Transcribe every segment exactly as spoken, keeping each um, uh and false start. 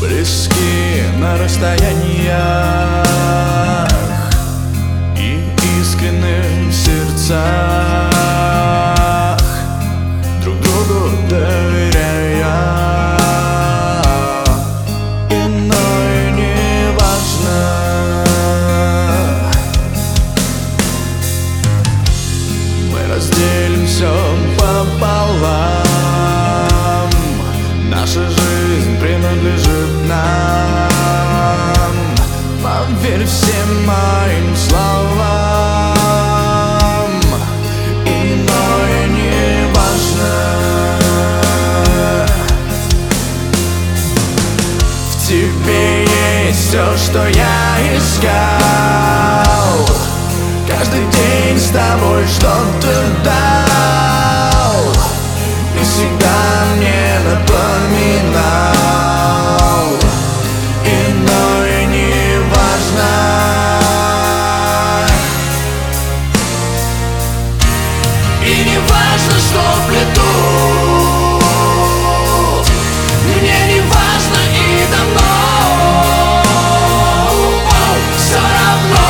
Близки на расстояниях и искренним в сердцах, друг другу доверяя. Иное не важно. Мы разделим все пополам. Наша жизнь принадлежит нам. Поверь всем моим словам. Иное не важно. В тебе есть все, что я искал. Каждый день с тобой что-то дал и всегда мне напоминал. Иное не важно. И не важно, что плетут, мне не важно и давно. Все равно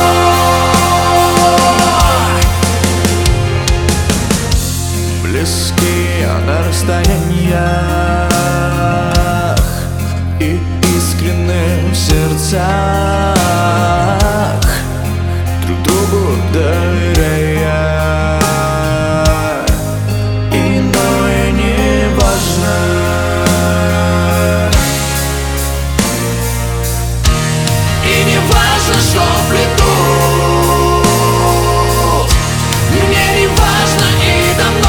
близкие на расстояниях и искренним в сердцах, друг другу доверяя. Иное не важно. И не важно, что плетут, мне не важно и давно.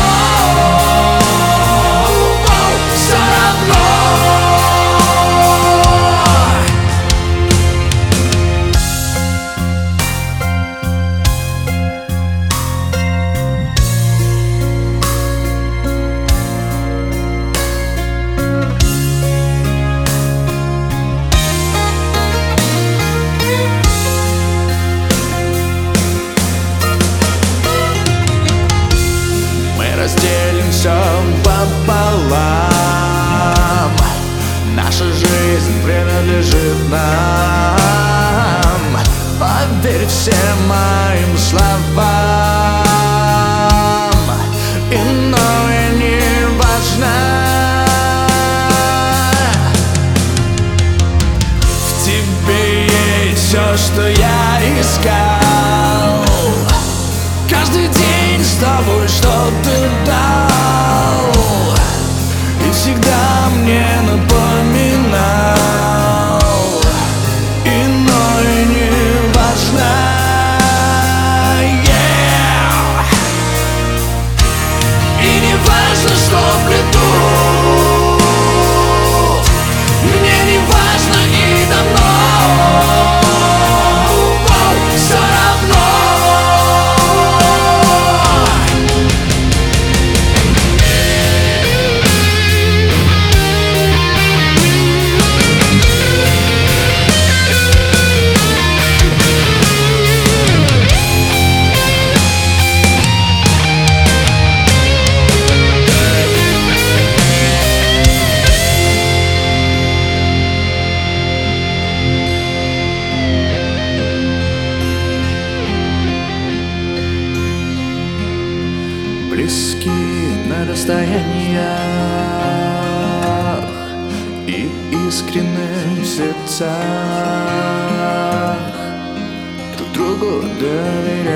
Разделим все пополам. Наша жизнь принадлежит нам. Поверь всем моим словам. Иное не важно. В тебе есть все, что я искал. Каждый день с тобой что-то дал и всегда мне напоминал. Иное не важно. Yeah! И не важно, что плетут, мне не важно и давно. Все равно. Близки на расстояниях и искренним в сердцах, друг другу доверяя.